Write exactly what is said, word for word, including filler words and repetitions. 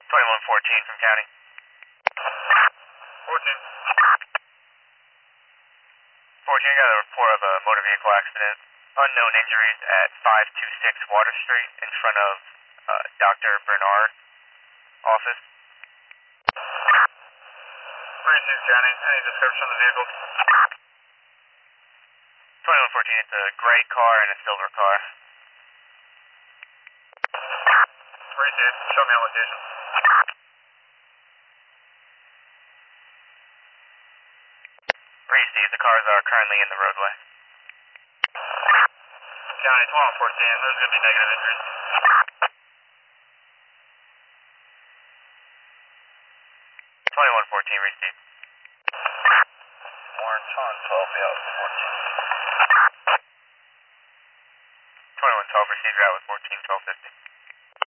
twenty-one fourteen from county. fourteen. fourteen, got a report of a motor vehicle accident. Unknown injuries at five two six Water Street in front of uh, Doctor Bernard office. thirty-six County, any description of the vehicle? twenty-one fourteen, it's a gray car and a silver car. thirty-six, show me on location. Received, the cars are currently in the roadway. County, twenty-one fourteen, there's going to be negative injuries. twenty-one fourteen, received. Orange on twelve, yeah, fourteen. twenty-one twelve, received, route with fourteen twelve fifty.